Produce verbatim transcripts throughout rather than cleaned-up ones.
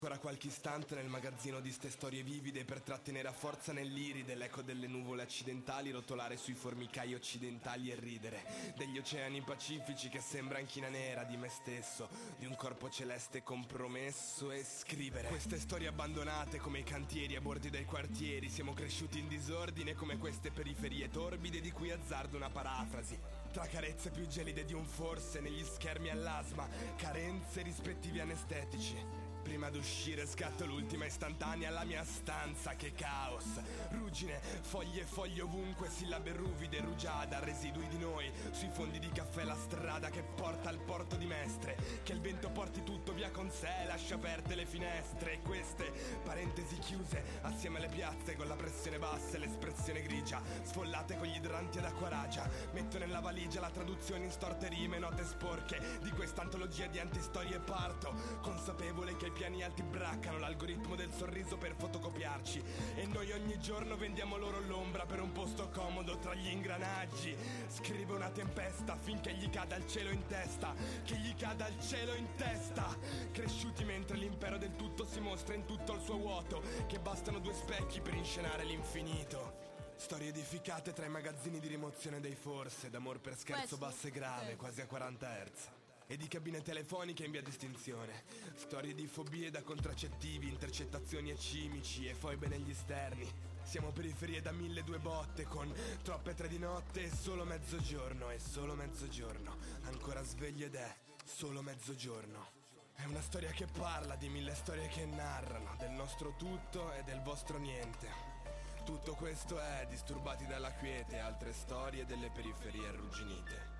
Ancora qualche istante nel magazzino di ste storie vivide per trattenere a forza nell'iride l'eco delle nuvole accidentali, rotolare sui formicai occidentali e ridere degli oceani pacifici che sembran china nera di me stesso, di un corpo celeste compromesso, e scrivere queste storie abbandonate come i cantieri a bordi dei quartieri. Siamo cresciuti in disordine come queste periferie torbide di cui azzardo una parafrasi. Tra carezze più gelide di un forse, negli schermi all'asma, carenze rispettivi anestetici. Prima d'uscire scatto l'ultima istantanea alla mia stanza, che caos. Ruggine, foglie e foglie ovunque, sillabe ruvide, rugiada, residui di noi. Sui fondi di caffè la strada che porta al porto di Mestre. Che il vento porti tutto via con sé, lascia aperte le finestre. E queste parentesi chiuse, assieme alle piazze con la pressione bassa e l'espressione grigia, sfollate con gli idranti ad acquaragia. Metto nella valigia la traduzione in storte rime, note sporche di questa antologia di antistorie e parto, consapevole che i piani alti braccano l'algoritmo del sorriso per fotocopiarci, e noi ogni giorno vendiamo loro l'ombra per un posto comodo tra gli ingranaggi. Scrive una tempesta finché gli cada il cielo in testa, che gli cada il cielo in testa. Cresciuti mentre l'impero del tutto si mostra in tutto il suo vuoto, che bastano due specchi per inscenare l'infinito. Storie edificate tra i magazzini di rimozione dei forse, d'amor per scherzo basso e grave, quasi a quaranta hertz. E di cabine telefoniche in via distinzione. Storie di fobie da contraccettivi, intercettazioni e cimici e foibe negli sterni. Siamo periferie da mille due botte, con troppe tre di notte e solo mezzogiorno. E solo mezzogiorno, ancora sveglio ed è solo mezzogiorno. È una storia che parla di mille storie che narrano del nostro tutto e del vostro niente. Tutto questo è Disturbati dalla quiete, altre storie delle periferie arrugginite.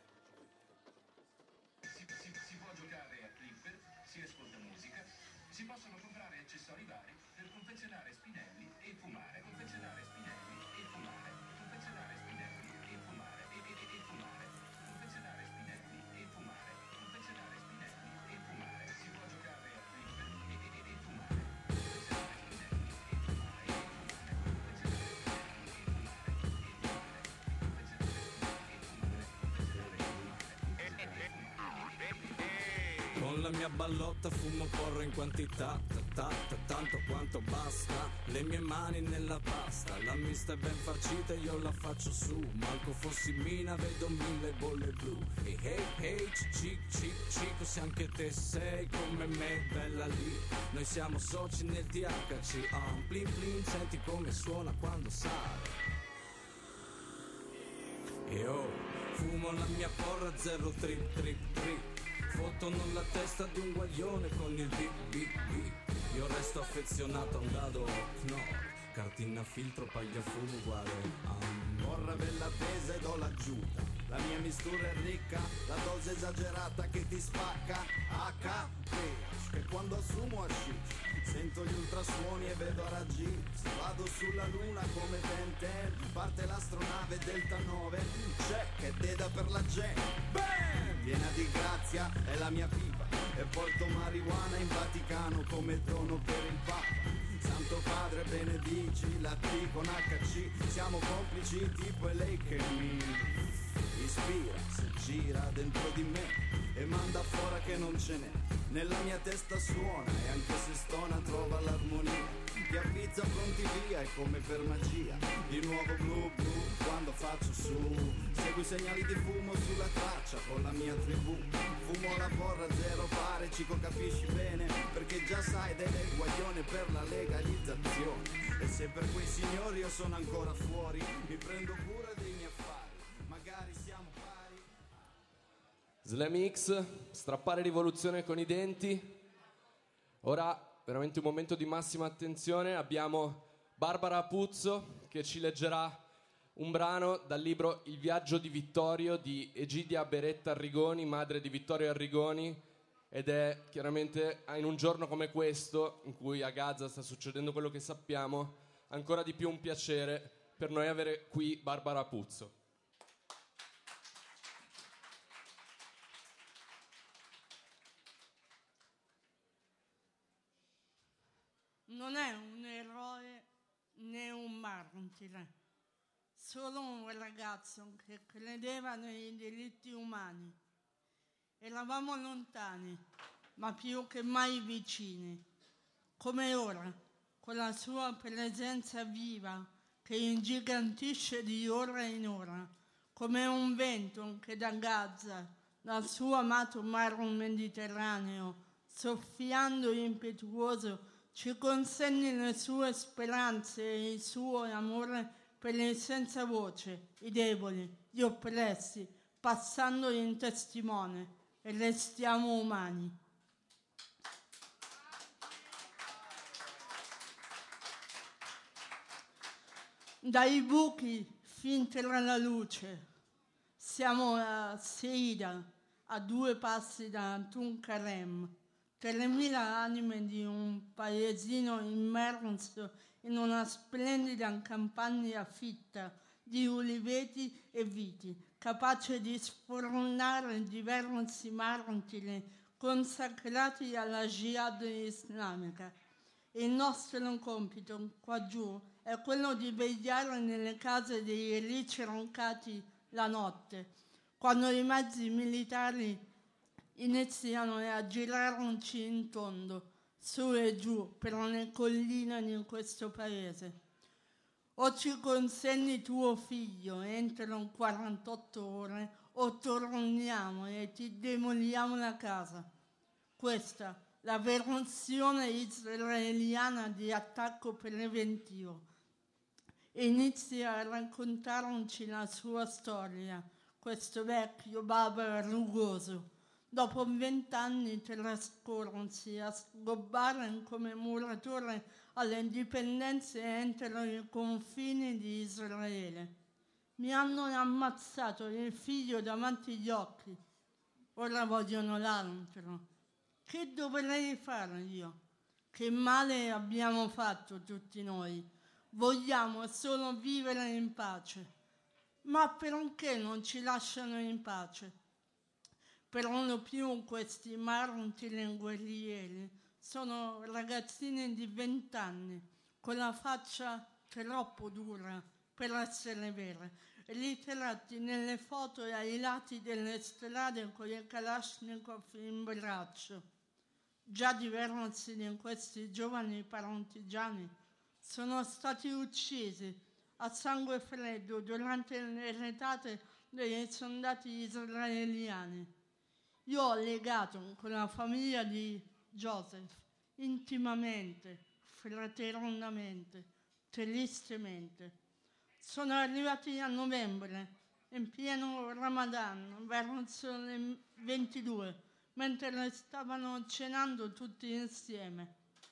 Si ascolta musica, si possono comprare accessori vari per confezionare spinelli e fumare, confezionare spinelli e fumare, confezionare spinelli e fumare, e, e, e, e fumare, confezionare spinelli e fumare, confezionare spinelli e fumare, si può giocare a flipper e, e, e, e fumare, confezionare spinelli e fumare, e fumare, confezionare spinelli e fumare, e fumare, confezionare spinelli e fumare, confezionare spinelli e fumare. Con la mia ballotta fumo porro in quantità, ta, ta, ta, tanto quanto basta. Le mie mani nella pasta, la mista è ben farcita e io la faccio su. Manco fossi mina, vedo mille bolle blu. E hey hey, cic cic cic, se anche te sei come me, bella lì. Noi siamo soci nel T H C, ah, plin plin, senti come suona quando sale. E oh, fumo la mia porra, zero trip trip trip. Fottono la testa di un guaglione con il bip bip bip. Io resto affezionato a un dado Knorr, cartina filtro, pagliafumo uguale a porra bella tesa ed ho l'aggiunta. La mia mistura è ricca, la dose esagerata che ti spacca. H P, che quando assumo hashish sento gli ultrasuoni e vedo a raggi. Vado sulla luna come ten ten, parte l'astronave Delta nove. Check e deda per la gente, bam! Piena di grazia è la mia pipa, e porto marijuana in Vaticano come dono per il Papa. Santo Padre benedici la T con H C, siamo complici tipo è lei che mi ispira, se gira dentro di me e manda fuori che non ce n'è. Nella mia testa suona e anche se stona trova l'armonia. Ti appizza pronti via e come per magia di nuovo blu blu quando faccio su. Segui i segnali di fumo sulla traccia con la mia tribù. Fumo la porra zero pare, cico capisci bene, perché già sai delle guaglione per la legalizzazione. E se per quei signori io sono ancora fuori, mi prendo cura dei miei affari, magari siamo pari. Slam X, strappare rivoluzione con i denti. Ora veramente un momento di massima attenzione. Abbiamo Barbara Apuzzo che ci leggerà un brano dal libro Il viaggio di Vittorio di Egidia Beretta Arrigoni, madre di Vittorio Arrigoni, ed è chiaramente in un giorno come questo, in cui a Gaza sta succedendo quello che sappiamo, ancora di più un piacere per noi avere qui Barbara Apuzzo. Non è un eroe né un martire, solo un ragazzo che credeva nei diritti umani. Eravamo lontani, ma più che mai vicini. come ora, con la sua presenza viva che ingigantisce di ora in ora, come un vento che da Gaza, dal suo amato mar Mediterraneo, soffiando impetuoso, ci consegni le sue speranze e il suo amore per i senza voce, i deboli, gli oppressi, passando in testimone, e restiamo umani. Dai buchi fin tra la luce, siamo a Seida, a due passi da Tuncarem, tremila anime di un paesino immerso in una splendida campagna fitta di uliveti e viti, capace di sfornare diversi martiri consacrati alla jihad islamica. Il nostro compito qua giù è quello di vegliare nelle case dei ricercati la notte, quando i mezzi militari iniziano a girarci in tondo, su e giù, per le colline di questo paese. O ci consegni tuo figlio entro quarantotto ore, o torniamo e ti demoliamo la casa. Questa la versione israeliana di attacco preventivo. Inizia a raccontarci la sua storia, questo vecchio babbo rugoso. Dopo vent'anni trascorsi a sgobbare come muratore alle dipendenze entro i confini di Israele. Mi hanno ammazzato il figlio davanti agli occhi. Ora vogliono l'altro. Che dovrei fare io? Che male abbiamo fatto tutti noi? Vogliamo solo vivere in pace. Ma perché non ci lasciano in pace? Per lo più questi martiri guerrieri sono ragazzini di vent'anni, con la faccia troppo dura per essere vere, ritratti nelle foto ai lati delle strade con il Kalashnikov in braccio. Già diversi di questi giovani partigiani sono stati uccisi a sangue freddo durante le retate dei soldati israeliani. Io ho legato con la famiglia di Joseph intimamente, fraternamente, tristemente. Sono arrivati a novembre, in pieno Ramadan, verso le ventidue, mentre stavano cenando tutti insieme.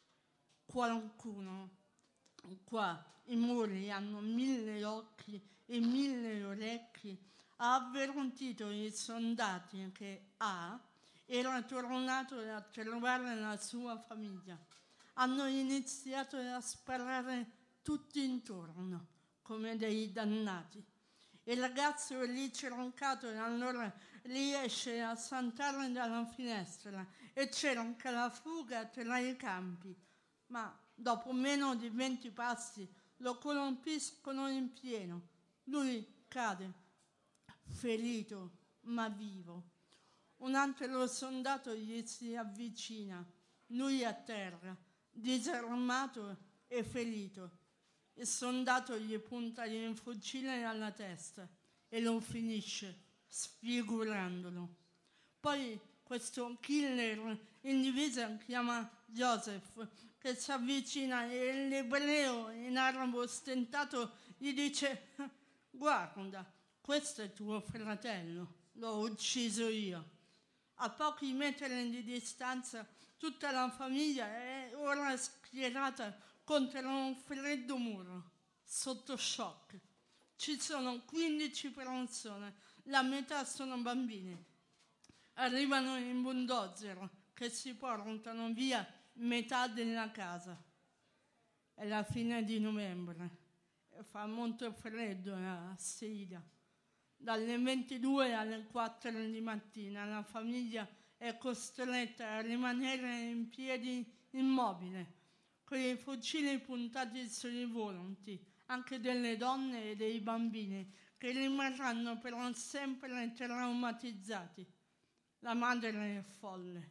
Qualcuno qua, i muri hanno mille occhi e mille orecchi, ha avvertito i soldati che A era tornato a trovare la sua famiglia. Hanno iniziato a sparare tutti intorno, come dei dannati. Il ragazzo ricercato allora riesce a saltare dalla finestra e cerca la fuga tra i campi, ma dopo meno di venti passi lo colpiscono in pieno. Lui cade, ferito ma vivo. Un altro soldato gli si avvicina, lui a terra, disarmato e ferito. Il soldato gli punta il fucile alla testa e lo finisce, sfigurandolo. Poi questo killer in divisa chiama Joseph, che si avvicina e l'ebreo in arabo stentato gli dice: guarda, questo è tuo fratello, l'ho ucciso io. A pochi metri di distanza tutta la famiglia è ora schierata contro un freddo muro, sotto shock. Ci sono quindici persone, la metà sono bambini. Arrivano in bulldozer che si portano via metà della casa. È la fine di novembre, fa molto freddo a Seida. Dalle ventidue alle quattro di mattina la famiglia è costretta a rimanere in piedi immobile, con i fucili puntati sui volti, anche delle donne e dei bambini, che rimarranno per sempre traumatizzati. La madre è folle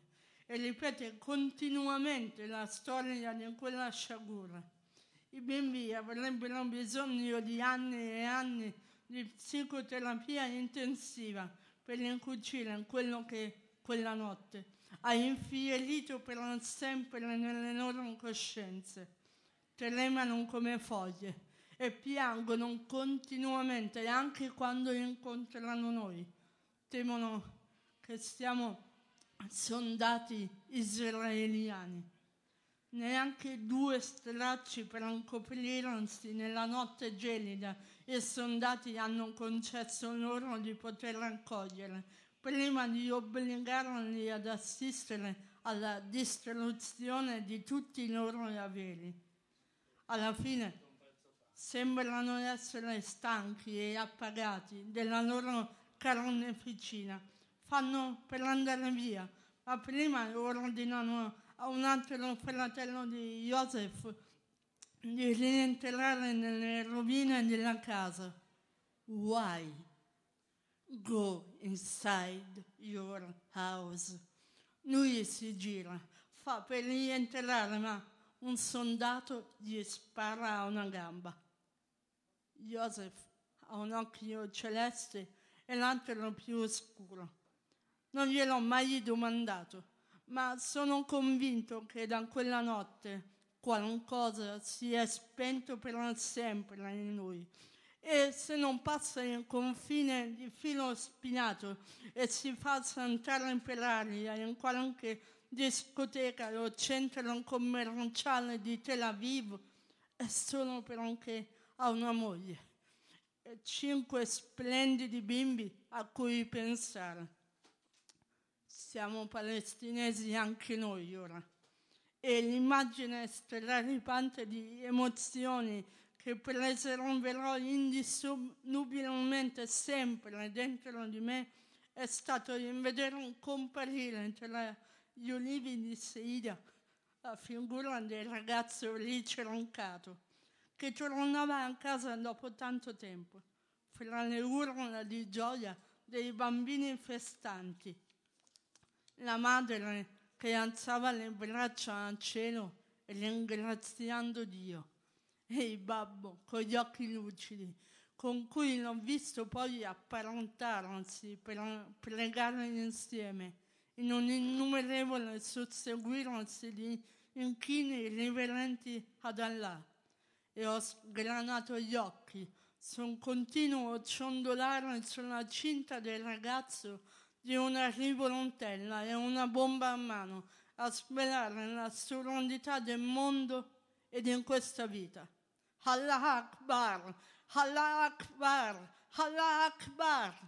e ripete continuamente la storia di quella sciagura. I bimbi avrebbero bisogno di anni e anni di psicoterapia intensiva per incucire quello che quella notte ha infierito per sempre nelle loro coscienze. Tremano come foglie e piangono continuamente anche quando incontrano noi. Temono che siamo soldati israeliani. Neanche due stracci per coprirsi nella notte gelida i soldati hanno concesso loro di poter raccogliere, prima di obbligarli ad assistere alla distruzione di tutti i loro averi. Alla fine sembrano essere stanchi e appagati della loro carneficina. Fanno per andare via, ma prima ordinano a un altro fratello di Joseph di rientrare nelle rovine della casa. Why? Go inside your house. Lui si gira, fa per rientrare, ma un soldato gli spara a una gamba. Joseph ha un occhio celeste e l'altro più scuro. Non gliel'ho mai domandato, ma sono convinto che da quella notte qualcosa si è spento per sempre in lui. E se non passa il confine di filo spinato e si fa saltare per aria in qualche discoteca o centro commerciale di Tel Aviv, è solo perché ha una moglie e cinque splendidi bimbi a cui pensare. Siamo palestinesi anche noi ora, e l'immagine straripante di emozioni che preserverò indissolubilmente sempre dentro di me è stato di vedere comparire tra gli ulivi di Seida la figura del ragazzo ricercato che tornava a casa dopo tanto tempo, fra le urla di gioia dei bambini festanti. La madre che alzava le braccia al cielo ringraziando Dio, e il babbo con gli occhi lucidi con cui l'ho visto poi apparentarsi per pregare insieme in un innumerevole susseguirsi di inchini riverenti ad Allah, e ho sgranato gli occhi sul continuo ciondolare sulla cinta del ragazzo di una rivolontella e una bomba a mano a svelare la sordità del mondo ed in questa vita. Allah Akbar, Allah Akbar, Allah Akbar.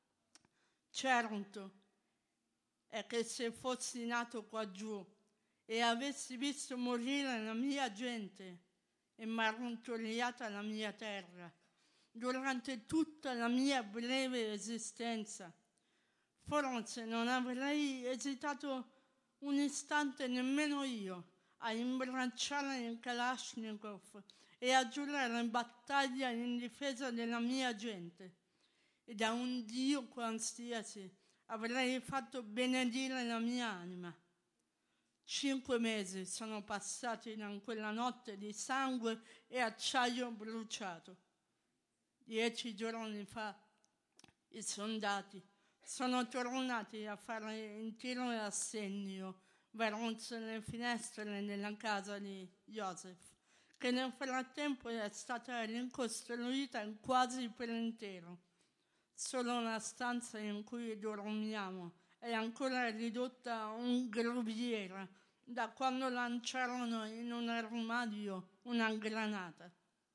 Certo è che se fossi nato qua giù e avessi visto morire la mia gente e martoriata la mia terra durante tutta la mia breve esistenza, forse non avrei esitato un istante nemmeno io a imbracciare il Kalashnikov e a giurare in battaglia in difesa della mia gente, e da un Dio qualsiasi avrei fatto benedire la mia anima. Cinque mesi sono passati da quella notte di sangue e acciaio bruciato. Dieci giorni fa i soldati sono tornati a fare in tiro e assegno verso le finestre della casa di Joseph, che nel frattempo è stata ricostruita quasi per intero. Solo una stanza in cui dormiamo è ancora ridotta a un groviera da quando lanciarono in un armadio una granata.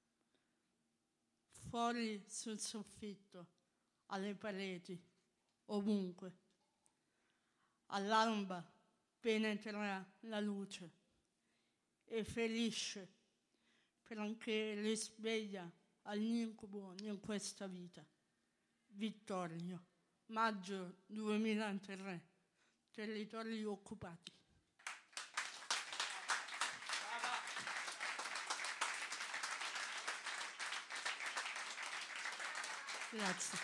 Fuori sul soffitto, alle pareti, ovunque. All'alba penetra la luce e ferisce perché risveglia all'incubo in questa vita. Vittorio, maggio duemilatré, territori occupati. Grazie.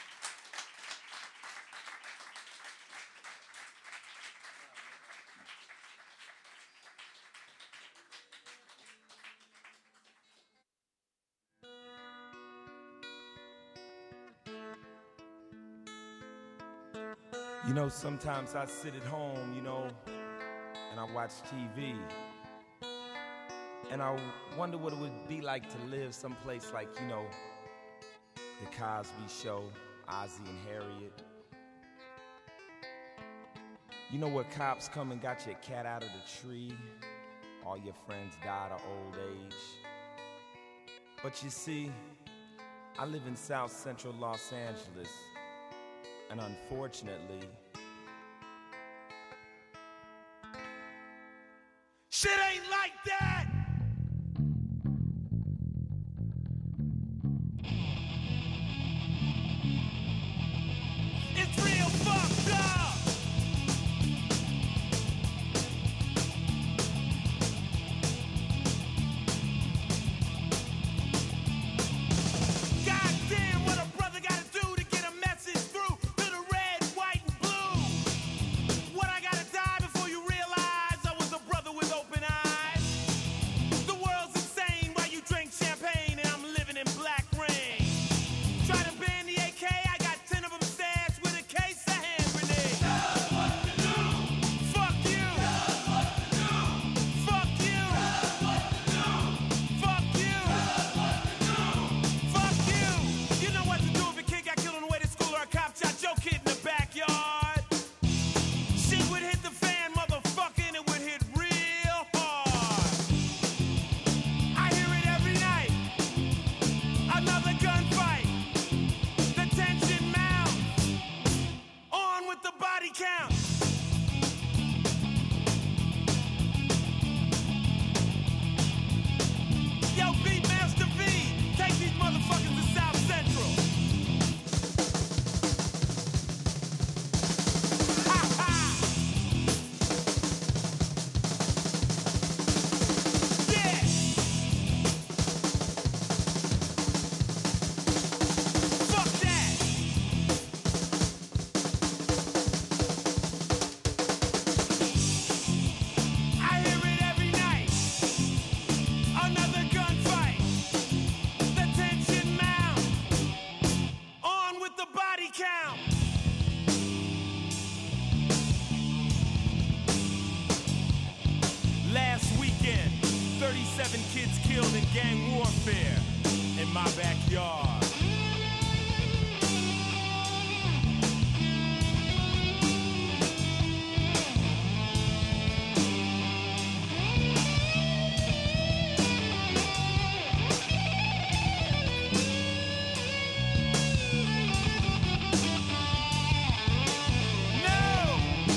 You know, sometimes I sit at home, you know, and I watch T V, and I wonder what it would be like to live someplace like, you know, the Cosby Show, Ozzie and Harriet. You know where cops come and got your cat out of the tree, all your friends died of old age. But you see, I live in South Central Los Angeles, and unfortunately, shit ain't like that! It's real fucked up! Goddamn, what a brother gotta do to get a message through to the red, white, and blue. What I gotta die before you realize I was a brother with open eyes. The world's insane while you drink champagne and I'm living in black rain. Try to ban the A K, I got ten of them stashed with a case of hand grenades. Tell us what to do. Fuck you. Tell us what to do. Fuck you. Tell us what to do. Fuck you. Tell us what to do. Fuck you. You know what to do if a kid got killed on the way to school or a cop shot your kid in the backyard. Shit would hit the fan, motherfucker, and it would hit real hard. I hear it every night. Another gunfight. The tension mounts. On with the body count. Yo, Beatmaster V, take these motherfuckers to South Central. Ha ha! Yeah! Fuck that! I hear it every night. Another gunfight. The tension mounts. On with the body count. Last weekend, thirty-seven kids killed in gang warfare in my backyard. No!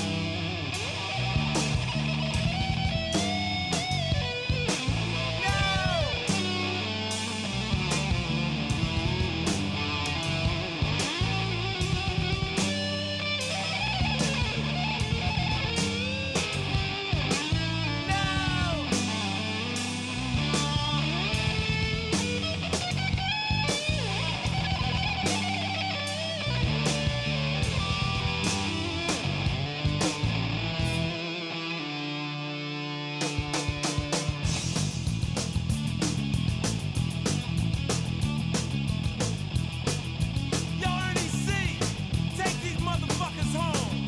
Yo, Ernie C, take these motherfuckers home.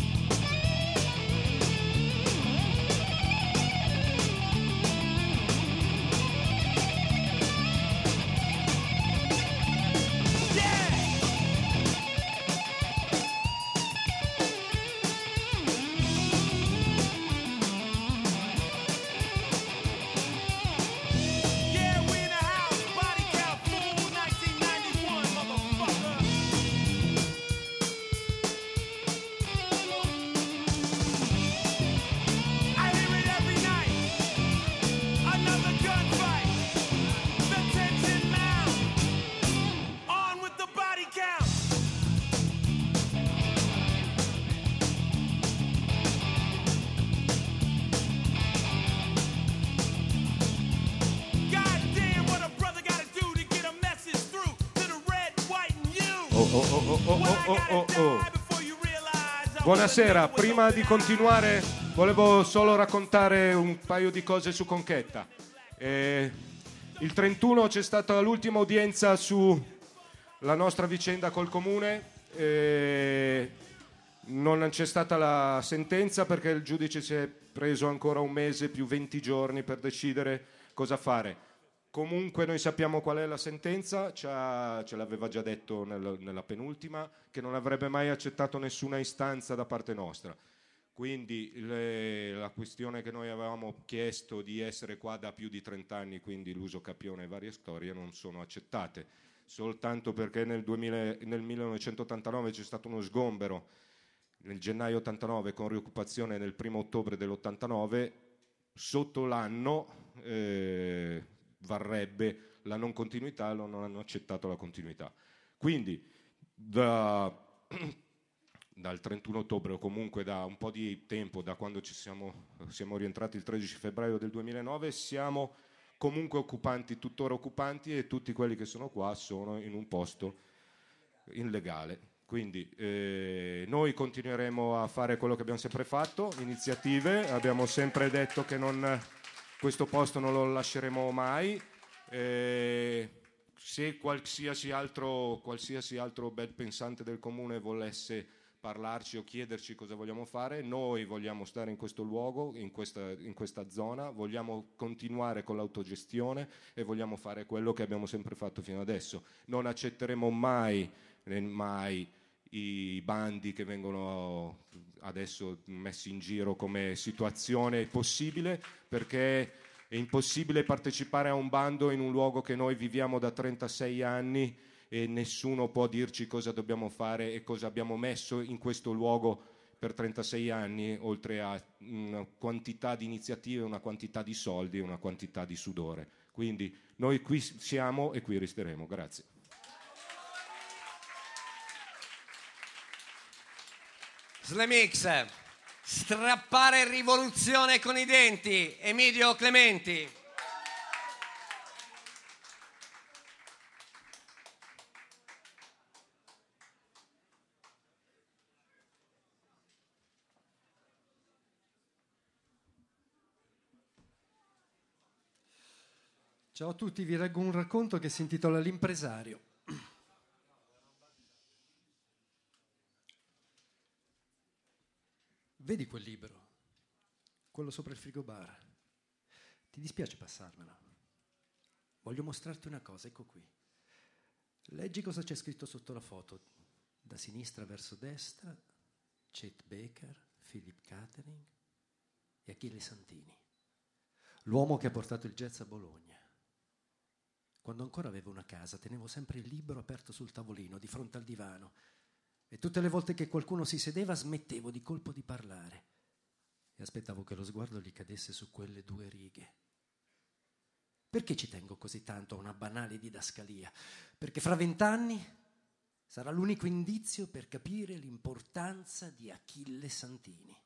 Yeah! Yeah, we in the house. Body count, full nineteen ninety-one, motherfucker. I hear it every night. Another gunfight. The tension mounts. On with the body count. God damn, what a brother gotta do to get a message through to the red, white, and you. Oh, oh, oh, oh, oh, What I oh, oh, gotta oh. die before you realize I was a Buonasera, nigga with prima open di eyes. continuare volevo solo raccontare un paio di cose su Conchetta. Eh, il trentuno c'è stata l'ultima udienza sulla nostra vicenda col comune. Eh, non c'è stata la sentenza perché il giudice si è preso ancora un mese più venti giorni per decidere cosa fare. Comunque noi sappiamo qual è la sentenza, ce l'aveva già detto nel, nella penultima, che non avrebbe mai accettato nessuna istanza da parte nostra. Quindi le, la questione che noi avevamo chiesto di essere qua da più di trenta anni, quindi l'uso capione e varie storie, non sono accettate, soltanto perché nel, duemila, nel millenovecentottantanove c'è stato uno sgombero, nel gennaio ottantanove con rioccupazione nel primo ottobre dell'ottantanove, sotto l'anno eh, varrebbe la non continuità, non hanno accettato la continuità. Quindi da, dal trentuno ottobre o comunque da un po' di tempo, da quando ci siamo, siamo rientrati il tredici febbraio del duemilanove, siamo comunque occupanti, tuttora occupanti, e tutti quelli che sono qua sono in un posto illegale. Quindi eh, noi continueremo a fare quello che abbiamo sempre fatto, iniziative, abbiamo sempre detto che non, questo posto non lo lasceremo mai. Eh, se qualsiasi altro, qualsiasi altro bel pensante del comune volesse parlarci o chiederci cosa vogliamo fare, noi vogliamo stare in questo luogo, in questa, in questa zona, vogliamo continuare con l'autogestione e vogliamo fare quello che abbiamo sempre fatto fino adesso. Non accetteremo mai mai i bandi che vengono adesso messi in giro come situazione possibile, perché è impossibile partecipare a un bando in un luogo che noi viviamo da trentasei anni e nessuno può dirci cosa dobbiamo fare e cosa abbiamo messo in questo luogo per trentasei anni, oltre a una quantità di iniziative, una quantità di soldi e una quantità di sudore. Quindi noi qui siamo e qui resteremo. Grazie. Slam X, strappare rivoluzione con i denti. Emilio Clementi. Ciao a tutti, vi leggo un racconto che si intitola L'impresario. Vedi quel libro? Quello sopra il frigobar. Ti dispiace passarmelo? Voglio mostrarti una cosa, ecco qui. Leggi cosa c'è scritto sotto la foto. Da sinistra verso destra, Chet Baker, Philip Catherine e Achille Santini. L'uomo che ha portato il jazz a Bologna. Quando ancora avevo una casa, tenevo sempre il libro aperto sul tavolino, di fronte al divano. E tutte le volte che qualcuno si sedeva smettevo di colpo di parlare e aspettavo che lo sguardo gli cadesse su quelle due righe. Perché ci tengo così tanto a una banale didascalia? Perché fra vent'anni sarà l'unico indizio per capire l'importanza di Achille Santini.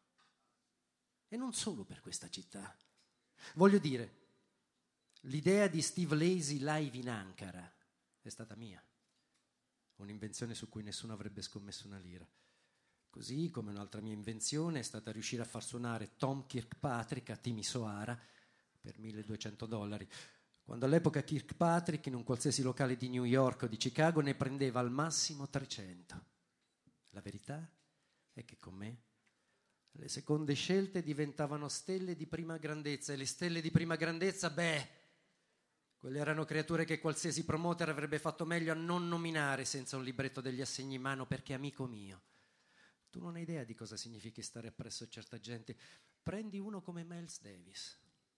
E non solo per questa città. Voglio dire, l'idea di Steve Lacy live in Ankara è stata mia. Un'invenzione su cui nessuno avrebbe scommesso una lira. Così come un'altra mia invenzione è stata riuscire a far suonare Tom Kirkpatrick a Timisoara per milleduecento dollari, quando all'epoca Kirkpatrick in un qualsiasi locale di New York o di Chicago ne prendeva al massimo trecento. La verità è che con me le seconde scelte diventavano stelle di prima grandezza, e le stelle di prima grandezza, beh, quelle erano creature che qualsiasi promoter avrebbe fatto meglio a non nominare senza un libretto degli assegni in mano, perché, amico mio, tu non hai idea di cosa significhi stare appresso a certa gente. Prendi uno come Miles Davis.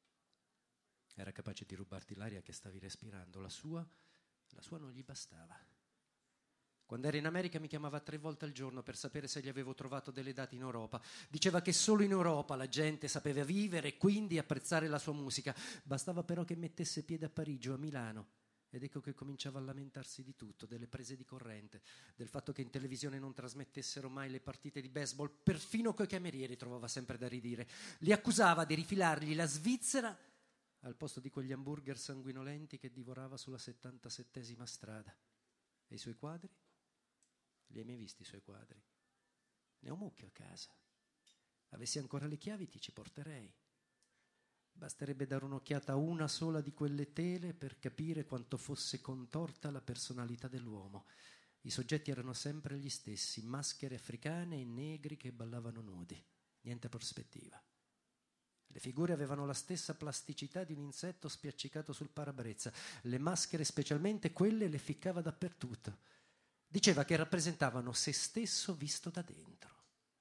Era capace di rubarti l'aria che stavi respirando, la sua, la sua non gli bastava. Quando era in America mi chiamava tre volte al giorno per sapere se gli avevo trovato delle date in Europa. Diceva che solo in Europa la gente sapeva vivere e quindi apprezzare la sua musica. Bastava però che mettesse piede a Parigi o a Milano. Ed ecco che cominciava a lamentarsi di tutto, delle prese di corrente, del fatto che in televisione non trasmettessero mai le partite di baseball. Perfino coi camerieri trovava sempre da ridire. Li accusava di rifilargli la Svizzera al posto di quegli hamburger sanguinolenti che divorava sulla settantasettesima strada. E i suoi quadri? Li hai mai visti i suoi quadri? Ne ho un mucchio a casa. Avessi ancora le chiavi ti ci porterei. Basterebbe dare un'occhiata a una sola di quelle tele per capire quanto fosse contorta la personalità dell'uomo. I soggetti erano sempre gli stessi, maschere africane e negri che ballavano nudi, niente prospettiva. Le figure avevano la stessa plasticità di un insetto spiaccicato sul parabrezza, le maschere, specialmente quelle, le ficcava dappertutto. Diceva che rappresentavano se stesso visto da dentro.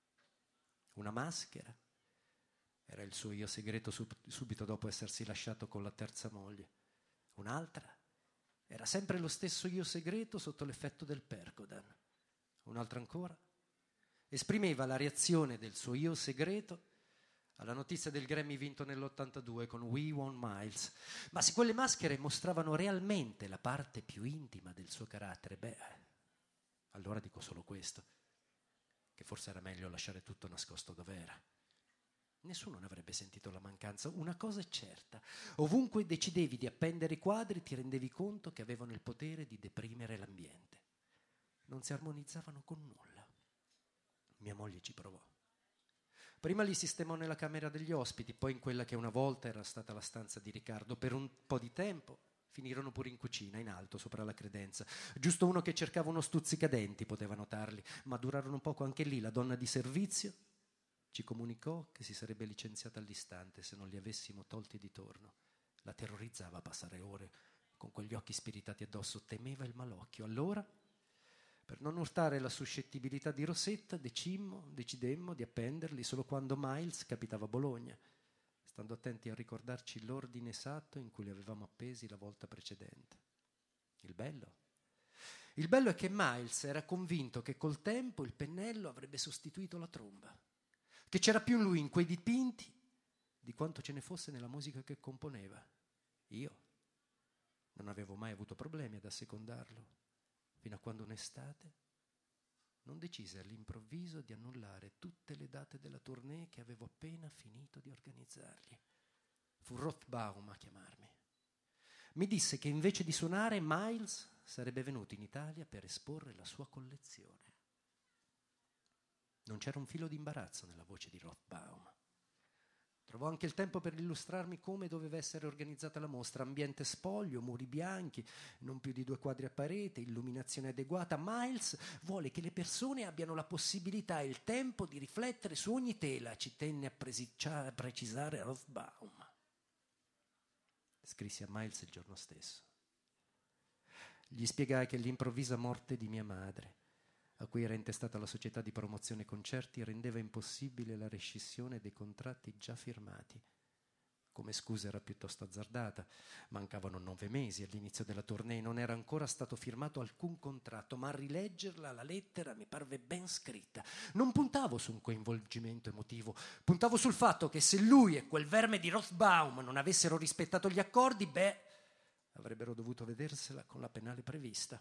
Una maschera era il suo io segreto sub- subito dopo essersi lasciato con la terza moglie. Un'altra era sempre lo stesso io segreto sotto l'effetto del Percodan. Un'altra ancora esprimeva la reazione del suo io segreto alla notizia del Grammy vinto nell'ottantadue con We Want Miles. Ma se quelle maschere mostravano realmente la parte più intima del suo carattere, beh, allora dico solo questo, che forse era meglio lasciare tutto nascosto dov'era. Nessuno ne avrebbe sentito la mancanza. Una cosa è certa: ovunque decidevi di appendere i quadri ti rendevi conto che avevano il potere di deprimere l'ambiente. Non si armonizzavano con nulla. Mia moglie ci provò. Prima li sistemò nella camera degli ospiti, poi in quella che una volta era stata la stanza di Riccardo. Per un po' di tempo finirono pure in cucina, in alto, sopra la credenza. Giusto uno che cercava uno stuzzicadenti poteva notarli, ma durarono poco anche lì. La donna di servizio ci comunicò che si sarebbe licenziata all'istante se non li avessimo tolti di torno. La terrorizzava passare ore con quegli occhi spiritati addosso, temeva il malocchio. Allora, per non urtare la suscettibilità di Rosetta, decimmo, decidemmo di appenderli solo quando Miles capitava a Bologna, stando attenti a ricordarci l'ordine esatto in cui li avevamo appesi la volta precedente. Il bello? Il bello è che Miles era convinto che col tempo il pennello avrebbe sostituito la tromba, che c'era più in lui in quei dipinti di quanto ce ne fosse nella musica che componeva. Io non avevo mai avuto problemi ad assecondarlo, fino a quando un'estate non decise all'improvviso di annullare tutte le date della tournée che avevo appena finito di organizzargli. Fu Rothbaum a chiamarmi. Mi disse che invece di suonare, Miles sarebbe venuto in Italia per esporre la sua collezione. Non c'era un filo di imbarazzo nella voce di Rothbaum. Trovò anche il tempo per illustrarmi come doveva essere organizzata la mostra: ambiente spoglio, muri bianchi, non più di due quadri a parete, illuminazione adeguata. Miles vuole che le persone abbiano la possibilità e il tempo di riflettere su ogni tela, ci tenne a, presiccia- a precisare Rothbaum. Scrissi a Miles il giorno stesso. Gli spiegai che l'improvvisa morte di mia madre, a cui era intestata la società di promozione concerti, rendeva impossibile la rescissione dei contratti già firmati. Come scusa era piuttosto azzardata. Mancavano nove mesi all'inizio della tournée, non era ancora stato firmato alcun contratto, ma a rileggerla la lettera mi parve ben scritta. Non puntavo su un coinvolgimento emotivo, puntavo sul fatto che se lui e quel verme di Rothbaum non avessero rispettato gli accordi, beh, avrebbero dovuto vedersela con la penale prevista.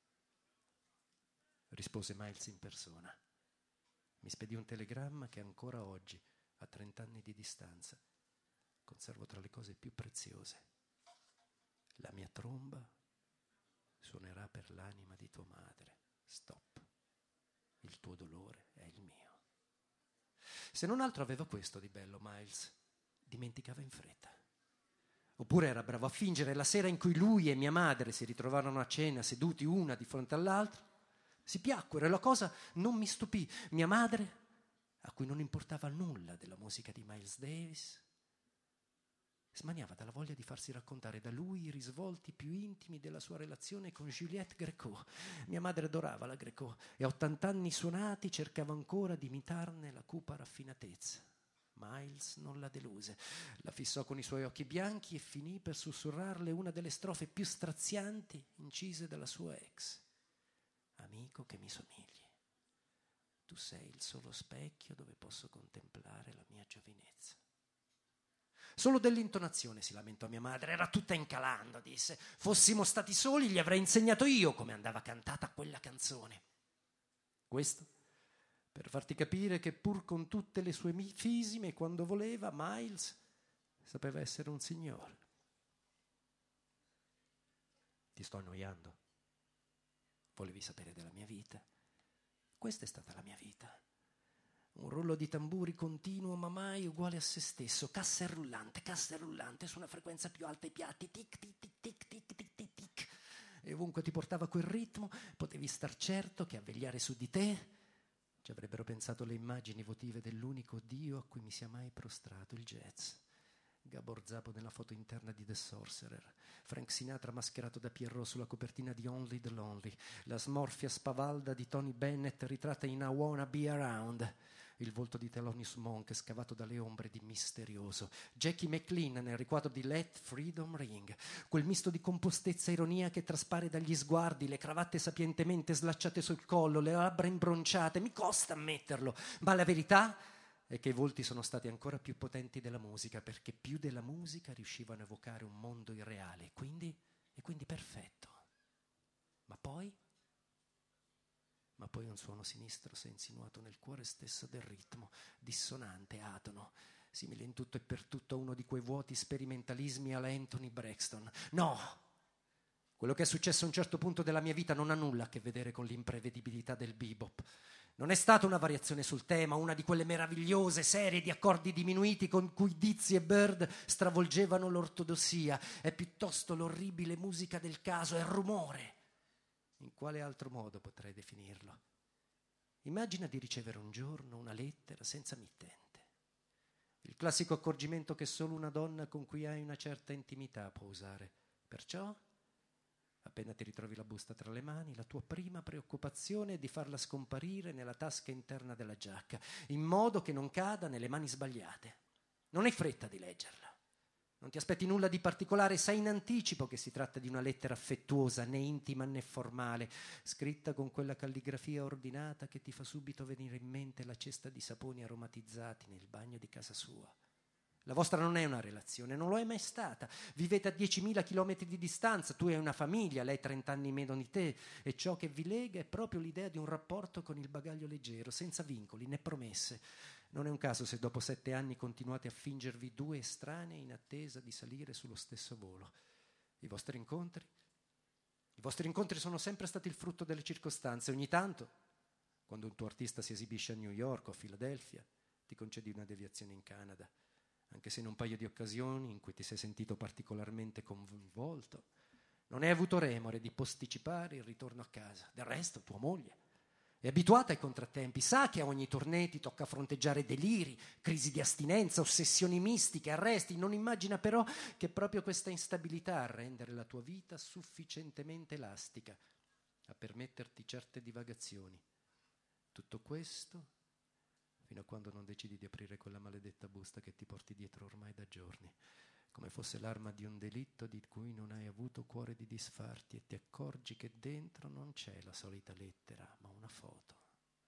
Rispose Miles in persona. Mi spedì un telegramma che ancora oggi, a trent'anni di distanza, conservo tra le cose più preziose. La mia tromba suonerà per l'anima di tua madre. Stop. Il tuo dolore è il mio. Se non altro aveva questo di bello, Miles. Dimenticava in fretta. Oppure era bravo a fingere. La sera in cui lui e mia madre si ritrovarono a cena seduti una di fronte all'altra, si piacquero e la cosa non mi stupì. Mia madre, a cui non importava nulla della musica di Miles Davis, smaniava dalla voglia di farsi raccontare da lui i risvolti più intimi della sua relazione con Juliette Gréco. Mia madre adorava la Gréco e a ottant'anni suonati cercava ancora di imitarne la cupa raffinatezza. Miles non la deluse, la fissò con i suoi occhi bianchi e finì per sussurrarle una delle strofe più strazianti incise dalla sua ex. Amico che mi somigli, tu sei il solo specchio dove posso contemplare la mia giovinezza. Solo dell'intonazione si lamentò mia madre, era tutta incalando, disse. Fossimo stati soli gli avrei insegnato io come andava cantata quella canzone. Questo per farti capire che pur con tutte le sue fisime, quando voleva, Miles sapeva essere un signore. Ti sto annoiando? Volevi sapere della mia vita? Questa è stata la mia vita. Un rullo di tamburi continuo ma mai uguale a se stesso, cassa e rullante, cassa e rullante su una frequenza più alta, i piatti tic tic tic tic tic tic tic tic. E ovunque ti portava quel ritmo, potevi star certo che a vegliare su di te ci avrebbero pensato le immagini votive dell'unico Dio a cui mi sia mai prostrato, il jazz. Gabor Szabo nella foto interna di The Sorcerer, Frank Sinatra mascherato da Pierrot sulla copertina di Only the Lonely, la smorfia spavalda di Tony Bennett ritratta in I Wanna Be Around, il volto di Thelonious Monk scavato dalle ombre di Misterioso, Jackie McLean nel riquadro di Let Freedom Ring, quel misto di compostezza e ironia che traspare dagli sguardi, le cravatte sapientemente slacciate sul collo, le labbra imbronciate. Mi costa ammetterlo, ma la verità è che i volti sono stati ancora più potenti della musica, perché più della musica riuscivano a evocare un mondo irreale, quindi, e quindi perfetto. Ma poi? Ma poi un suono sinistro si è insinuato nel cuore stesso del ritmo, dissonante, atono, simile in tutto e per tutto a uno di quei vuoti sperimentalismi alla Anthony Braxton. No! Quello che è successo a un certo punto della mia vita non ha nulla a che vedere con l'imprevedibilità del bebop. Non è stata una variazione sul tema, una di quelle meravigliose serie di accordi diminuiti con cui Dizzy e Bird stravolgevano l'ortodossia. È piuttosto l'orribile musica del caso, è il rumore. In quale altro modo potrei definirlo? Immagina di ricevere un giorno una lettera senza mittente. Il classico accorgimento che solo una donna con cui hai una certa intimità può usare. Perciò, appena ti ritrovi la busta tra le mani, la tua prima preoccupazione è di farla scomparire nella tasca interna della giacca, in modo che non cada nelle mani sbagliate. Non hai fretta di leggerla. Non ti aspetti nulla di particolare, sai in anticipo che si tratta di una lettera affettuosa, né intima né formale, scritta con quella calligrafia ordinata che ti fa subito venire in mente la cesta di saponi aromatizzati nel bagno di casa sua. La vostra non è una relazione, non lo è mai stata. Vivete a diecimila chilometri di distanza, tu hai una famiglia, lei trent'anni meno di te, e ciò che vi lega è proprio l'idea di un rapporto con il bagaglio leggero, senza vincoli né promesse. Non è un caso se dopo sette anni continuate a fingervi due estranei in attesa di salire sullo stesso volo. I vostri incontri? I vostri incontri sono sempre stati il frutto delle circostanze. Ogni tanto, quando un tuo artista si esibisce a New York o a Filadelfia, ti concedi una deviazione in Canada, anche se in un paio di occasioni in cui ti sei sentito particolarmente coinvolto, non hai avuto remore di posticipare il ritorno a casa. Del resto, tua moglie è abituata ai contrattempi, sa che a ogni tournée ti tocca fronteggiare deliri, crisi di astinenza, ossessioni mistiche, arresti. Non immagina però che proprio questa instabilità a rendere la tua vita sufficientemente elastica a permetterti certe divagazioni. Tutto questo fino a quando non decidi di aprire quella maledetta busta che ti porti dietro ormai da giorni, come fosse l'arma di un delitto di cui non hai avuto cuore di disfarti, e ti accorgi che dentro non c'è la solita lettera, ma una foto.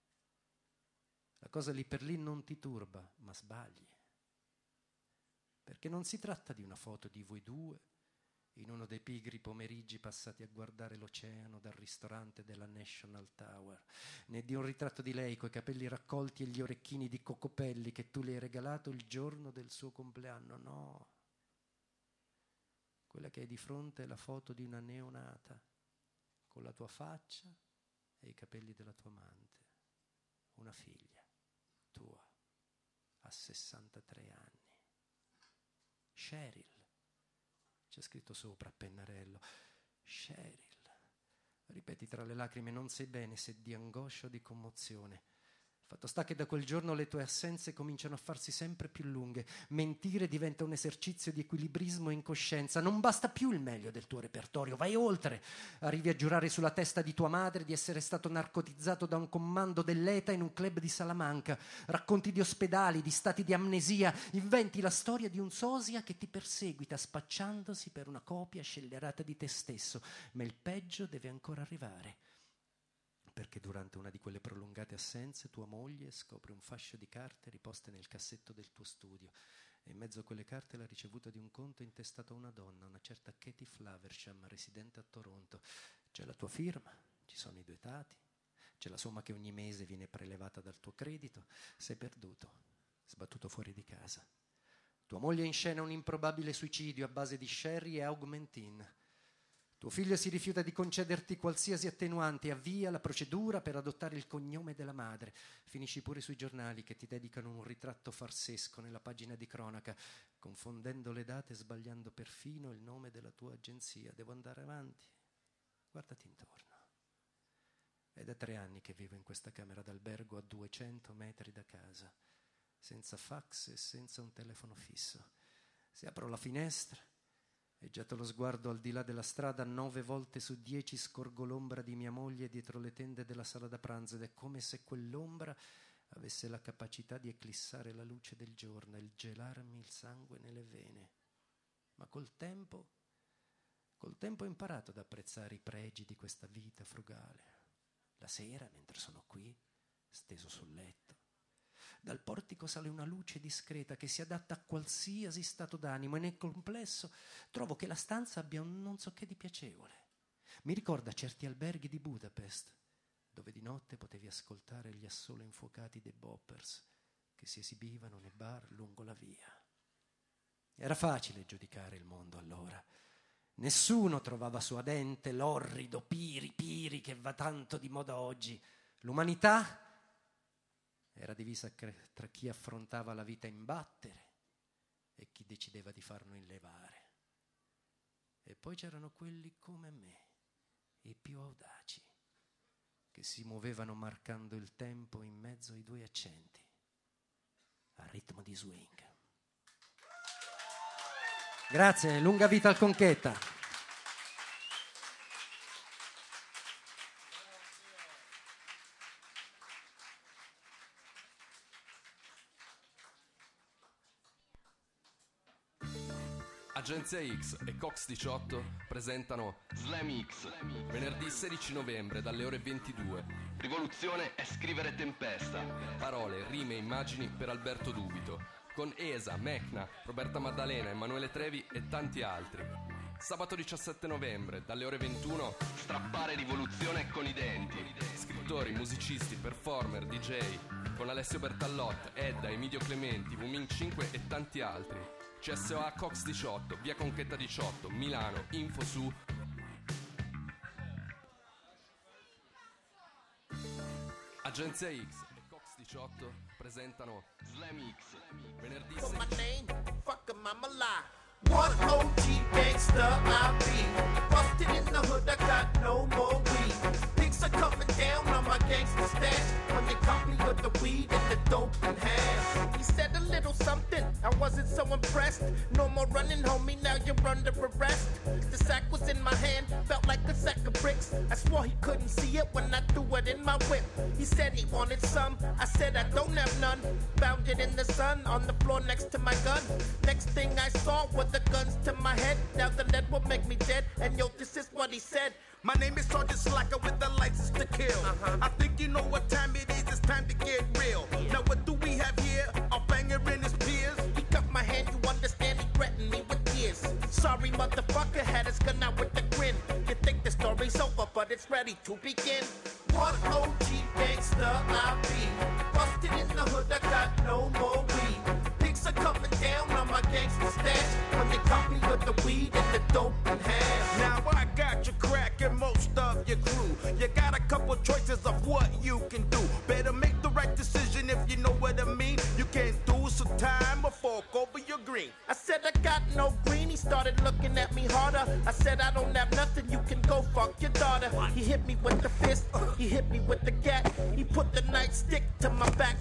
La cosa lì per lì non ti turba, ma sbagli. Perché non si tratta di una foto di voi due in uno dei pigri pomeriggi passati a guardare l'oceano dal ristorante della National Tower, né di un ritratto di lei coi capelli raccolti e gli orecchini di cocopelli che tu le hai regalato il giorno del suo compleanno, no. Quella che hai di fronte è la foto di una neonata, con la tua faccia e i capelli della tua amante, una figlia tua, a sessantatré anni. Cheryl, c'è scritto sopra a pennarello, Cheryl. Ripeti tra le lacrime, non sai bene se di angoscia o di commozione. Fatto sta che da quel giorno le tue assenze cominciano a farsi sempre più lunghe. Mentire diventa un esercizio di equilibrismo e incoscienza. Non basta più il meglio del tuo repertorio, vai oltre. Arrivi a giurare sulla testa di tua madre di essere stato narcotizzato da un comando dell'E T A in un club di Salamanca. Racconti di ospedali, di stati di amnesia. Inventi la storia di un sosia che ti perseguita spacciandosi per una copia scellerata di te stesso. Ma il peggio deve ancora arrivare. Perché durante una di quelle prolungate assenze tua moglie scopre un fascio di carte riposte nel cassetto del tuo studio, e in mezzo a quelle carte la ricevuta di un conto intestato a una donna, una certa Katie Flaversham, residente a Toronto. C'è la tua firma, ci sono i due dati, c'è la somma che ogni mese viene prelevata dal tuo credito. Sei perduto, sbattuto fuori di casa. Tua moglie inscena un improbabile suicidio a base di sherry e augmentin. Tuo figlio si rifiuta di concederti qualsiasi attenuante e avvia la procedura per adottare il cognome della madre. Finisci pure sui giornali che ti dedicano un ritratto farsesco nella pagina di cronaca, confondendo le date e sbagliando perfino il nome della tua agenzia. Devo andare avanti? Guardati intorno. È da tre anni che vivo in questa camera d'albergo a duecento metri da casa, senza fax e senza un telefono fisso. Se apro la finestra e getto lo sguardo al di là della strada, nove volte su dieci scorgo l'ombra di mia moglie dietro le tende della sala da pranzo, ed è come se quell'ombra avesse la capacità di eclissare la luce del giorno e gelarmi il sangue nelle vene. Ma col tempo, col tempo ho imparato ad apprezzare i pregi di questa vita frugale. La sera, mentre sono qui, steso sul letto, dal portico sale una luce discreta che si adatta a qualsiasi stato d'animo, e nel complesso trovo che la stanza abbia un non so che di piacevole. Mi ricorda certi alberghi di Budapest, dove di notte potevi ascoltare gli assolo infuocati dei boppers che si esibivano nei bar lungo la via. Era facile giudicare il mondo allora. Nessuno trovava suadente l'orrido piri piri che va tanto di moda oggi. L'umanità era divisa tra chi affrontava la vita in battere e chi decideva di farlo in levare. E poi c'erano quelli come me, i più audaci, che si muovevano marcando il tempo in mezzo ai due accenti, a ritmo di swing. Grazie, lunga vita al Conchetta. Agenzia X e Cox diciotto presentano Slam X, venerdì sedici novembre dalle ore ventidue. Rivoluzione è scrivere tempesta. Parole, rime e immagini per Alberto Dubito, con Esa, Mecna, Roberta Maddalena, Emanuele Trevi e tanti altri. Sabato diciassette novembre dalle ore ventuno, strappare rivoluzione con i denti. Scrittori, musicisti, performer, D J, con Alessio Bertallot, Edda, Emidio Clementi, Wuming cinque e tanti altri. C S O A Cox diciotto, via Conchetta diciotto, Milano. Info su Agenzia X e Cox diciotto presentano Slam X, venerdì sedici. One O G gangster I be, busted in the hood, I got no more weed. Pigs are coming down on my gangster stash when they caught me with the weed and the dope and hash. He said a little something, I wasn't so impressed. No more running, homie, now you're under arrest. The sack was in my hand, felt like a sack of bricks. I swore he couldn't see it when I threw it in my whip. He said he wanted some, I said I don't have none. Found it in the sun, on the floor next to my gun. Next thing I saw was the guns to my head. Now the lead will make me dead. And yo, this is what he said. My name is Sergeant Slacker with the license to kill. Uh-huh. I think you know what time it is. It's time to get real. Yeah. Now what do we have here? A banger in his peers. He cuffed my hand, you understand? He threatened me with tears. Sorry, motherfucker, had his gun out with the grin. You think the story's over, but it's ready to begin. One O G gangster I be, busted in the hood, I got no more weed. Pigs are coming down on my gangster stash when they caught me with the weed and the dope and hash. Now I got your crack and most of your crew. You got a couple choices of what you can do. Better make the right decision if you know what I mean. You can't do some time or fork over your green. I said I got no green, he started looking at me harder. I said I don't have nothing, you can go fuck your daughter. He hit me with the fist, he hit me with the gat. He put the nightstick to my back,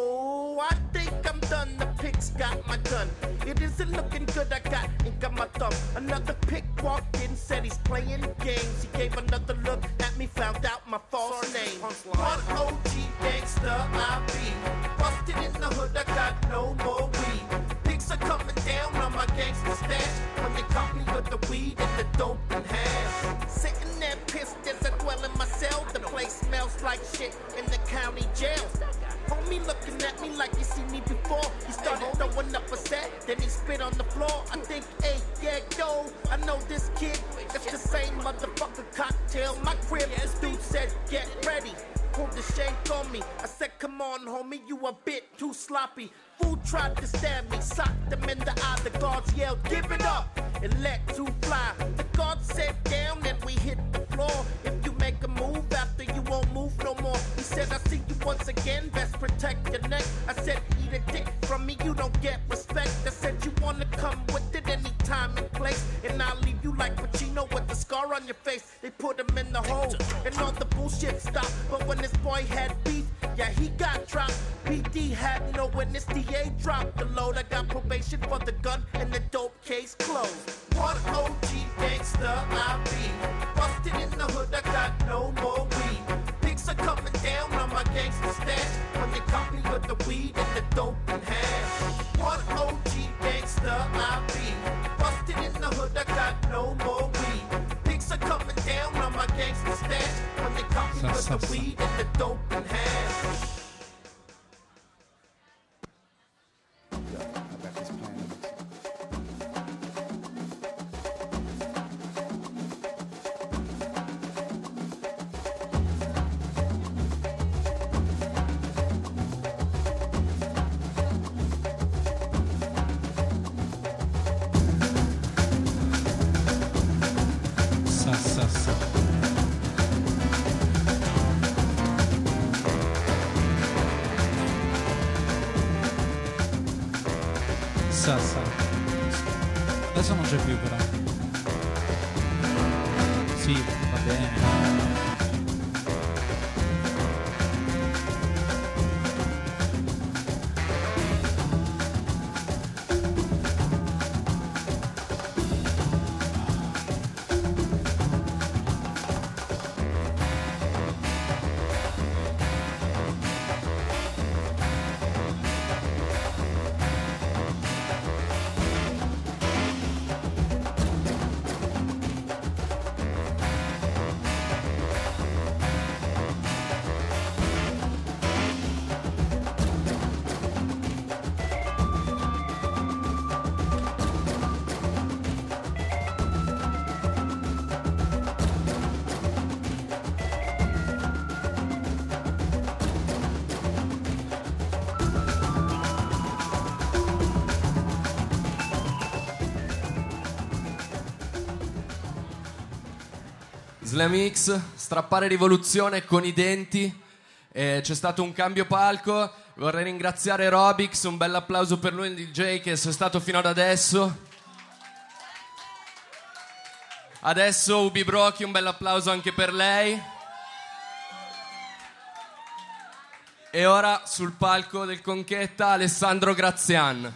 so I think I'm done. The pig's got my gun. It isn't looking good, I got ink on my thumb. Another pig walked in, said he's playing games. He gave another look at me, found out my false name. One O G gangster I be, busted in the hood, I got no more weed. Pigs are coming down on my gangster stash when they caught me with the weed and the dope and hash. Sitting there pissed as I dwell in my cell. The place smells like shit in the county jail. Homie looking at me like he seen me before. He started throwing up a set, then he spit on the floor. I think, hey, yeah, yo, I know this kid. It's the same motherfucker cocktail. My crib, this dude said, get ready. Pulled the shank on me. I said, come on, homie, you a bit too sloppy. Fool tried to stab me, socked him in the eye. The guards yelled, give it up, and let two fly. The guard sat down and we hit the floor. If you make a move after, you won't move no more. He said, I see you once again, best protect your neck. I said, eat a dick from me, you don't get respect. I said, you wanna come with it any time and place, and I'll leave you like Pacino with the scar on your face. They put him in the hole. And all the bullshit stopped. But when this boy had beef, yeah, he got dropped. P D had no witness, D A dropped the load. I got probation for the gun and the dope case closed. One O G gangster I be. Busted in the hood, I got no more weed. Pigs are coming down on my gangster stash. When they caught me with the weed and the dope in half. One O G gangster I be. Busted in the hood, I got no more weed. Pigs are coming down on my gangster stash. When they caught me with the weed and the dope in half. Sassa. Adesso non c'è più però. Sì, va bene. Slam X, strappare rivoluzione con i denti. Eh, c'è stato un cambio palco. Vorrei ringraziare Robix, un bel applauso per lui, il D J che è stato fino ad adesso. Adesso Ubi Brochi, un bel applauso anche per lei. E ora sul palco del Conchetta Alessandro Grazian.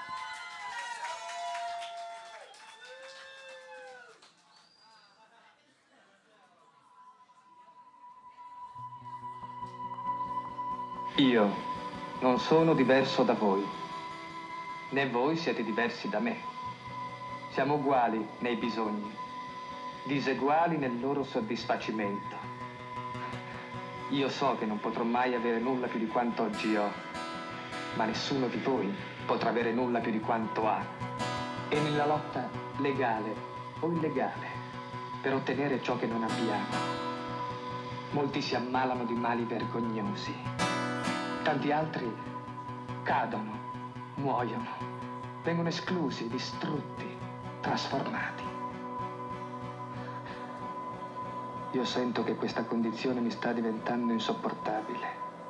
Io non sono diverso da voi, né voi siete diversi da me. Siamo uguali nei bisogni, diseguali nel loro soddisfacimento. Io so che non potrò mai avere nulla più di quanto oggi ho, ma nessuno di voi potrà avere nulla più di quanto ha. E nella lotta legale o illegale per ottenere ciò che non abbiamo, molti si ammalano di mali vergognosi. Tanti altri cadono, muoiono, vengono esclusi, distrutti, trasformati. Io sento che questa condizione mi sta diventando insopportabile.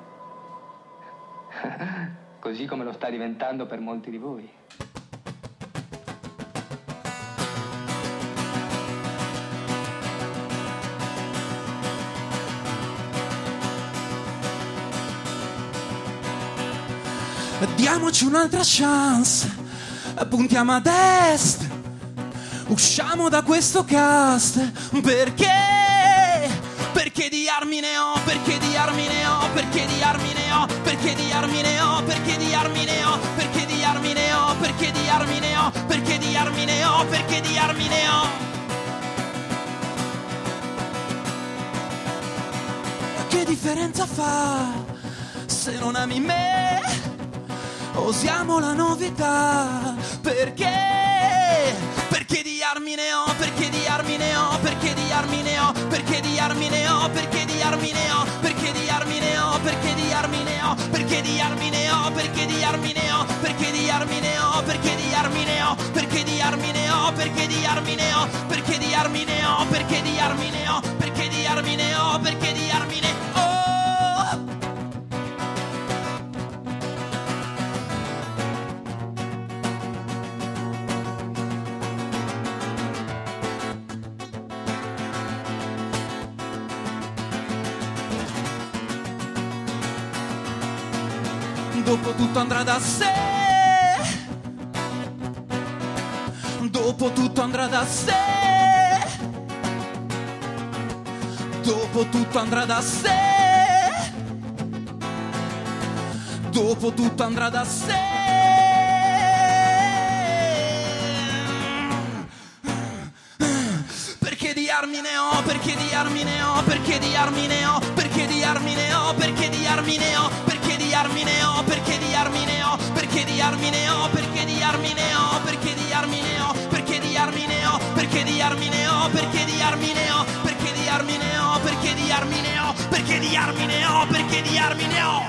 Così come lo sta diventando per molti di voi. Diamoci un'altra chance, puntiamo ad est, usciamo da questo cast. Perché? Perché di armi ne ho, perché di armi ne ho, perché di armi ne ho, perché di armi ne ho, perché di armi ne ho, perché di armi ne ho, perché di armi ne ho, perché di armi ne ho, perché di armi ne ho. Che differenza fa se non ami me? Osiamo la novità. Perché? Perché di armi ne ho, perché di armi ne ho, perché di armi ne ho, perché di armi ne ho, perché di armi ne ho, perché di armi ne ho, perché di armi ne ho, perché di armi ne ho, perché di armi ne ho, perché di armi ne ho, perché di armi ne ho, perché di armi ne ho, perché di armi ne ho, perché di armi ne ho, perché di armi ne ho, perché di armi ne ho, perché di armi ne ho. dopo tutto andrà da sé, dopo tutto andrà da sé, dopo tutto andrà da sé, dopo tutto andrà da sé. Perché di armi ne ho, perché di armi ne ho, perché di armi ne ho, perché di armi ne ho, perché di armi ne ho, perché di armi ne ho, perché di armi ne ho, perché di armi ne ho, perché di armi ne ho, perché di armi ne ho, perché di armi ne ho, perché di armi ne ho, perché di armi ne ho, perché di armi ne ho, perché di armi ne ho, perché di armi ne ho, perché di armi ne ho.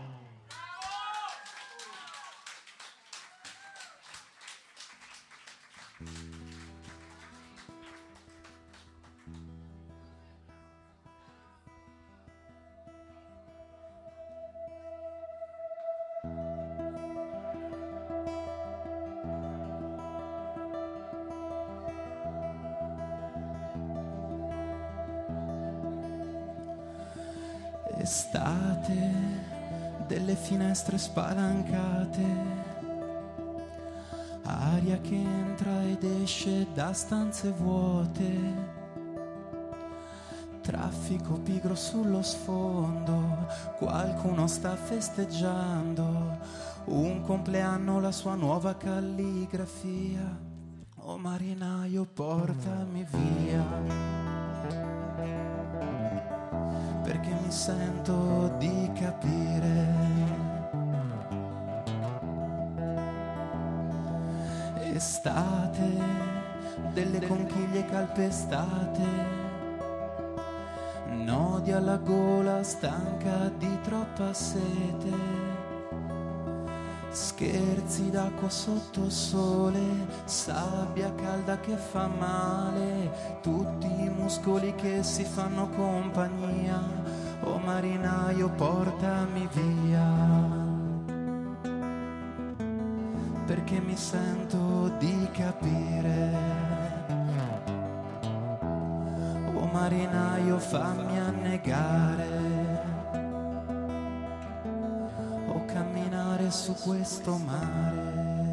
Estate, delle finestre spalancate, aria che entra ed esce da stanze vuote, traffico pigro sullo sfondo, qualcuno sta festeggiando, un compleanno, la sua nuova calligrafia. Oh marinaio, portami via, perché mi sento di capire. Estate, delle conchiglie calpestate, nodi alla gola stanca di troppa sete, scherzi d'acqua sotto sole, sabbia calda che fa male, tutti i muscoli che si fanno compagnia. Oh marinaio, portami via, perché mi sento di capire. Oh marinaio, fammi annegare o camminare su questo mare.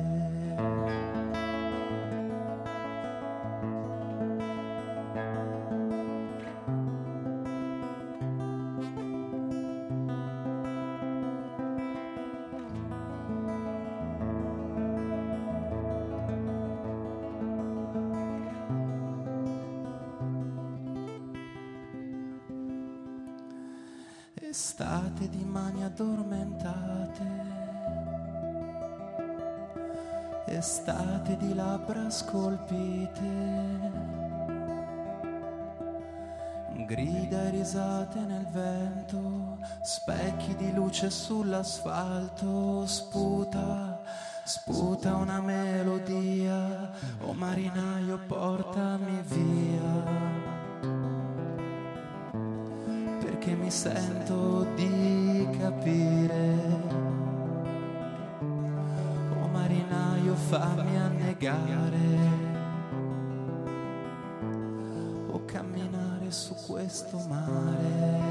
Estate di mani addormentate, estate di labbra scolpite, grida e risate nel vento, specchi di luce sull'asfalto, sputa, sputa una melodia. Oh marinaio, portami via, che mi sento di capire. Oh marinaio, fammi annegare o camminare su questo mare.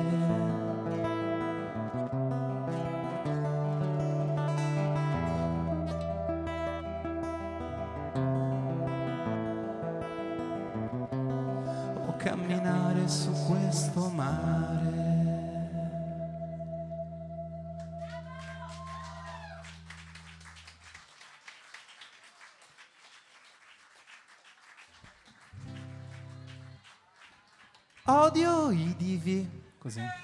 O camminare su questo mare. Odio i divi. Così. Eh.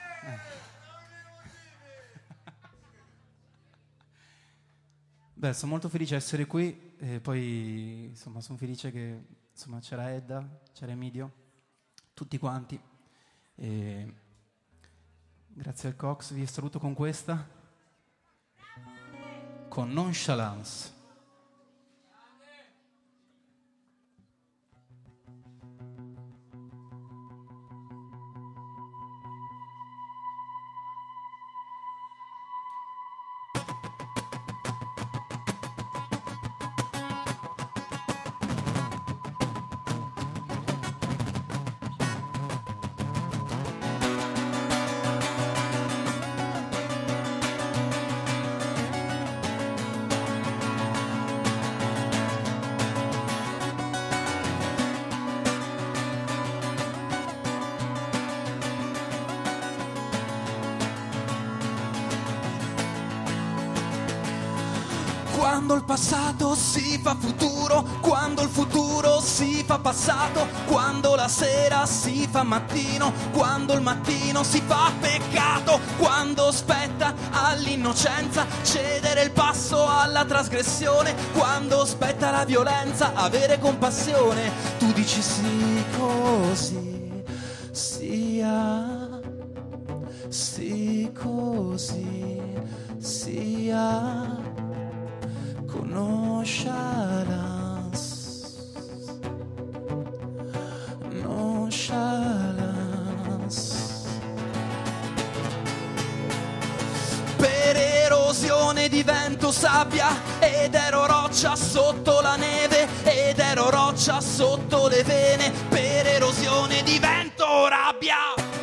Beh, sono molto felice di essere qui. E poi, insomma, sono felice che insomma, c'era Edda, c'era Emidio, tutti quanti. E grazie al Cox vi saluto con questa. Con Nonchalance. Quando il passato si fa futuro, quando il futuro si fa passato, quando la sera si fa mattino, quando il mattino si fa peccato, quando spetta all'innocenza cedere il passo alla trasgressione, quando spetta la violenza avere compassione. Tu dici sì, così sia, sì, così sia. Nonchalance, nonchalance. Per erosione divento sabbia ed ero roccia sotto la neve ed ero roccia sotto le vene. Per erosione divento rabbia.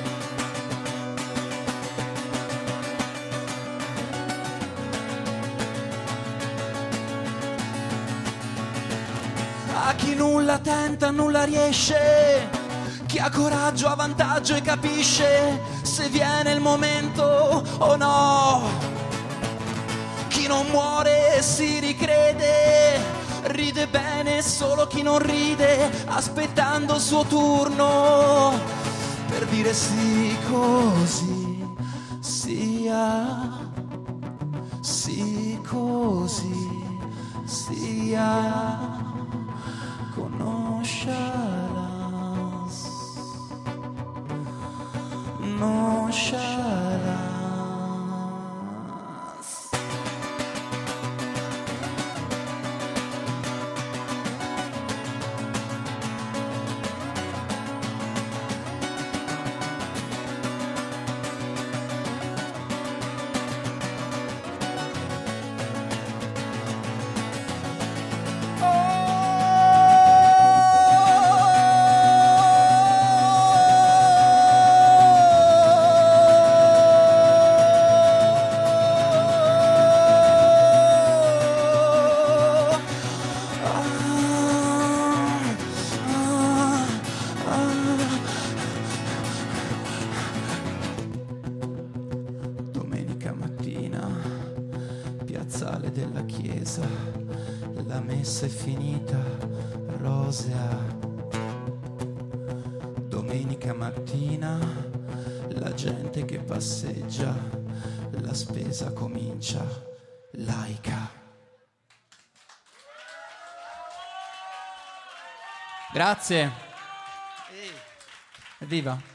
A chi nulla tenta, nulla riesce, chi ha coraggio ha vantaggio e capisce se viene il momento o no. Chi non muore si ricrede, ride bene solo chi non ride, aspettando il suo turno per dire sì, così sia, sì, così sia. Nonchalance, nonchalance. Piazzale della chiesa, la messa è finita, rosea. Domenica mattina, la gente che passeggia, la spesa comincia, laica. Grazie. Evviva.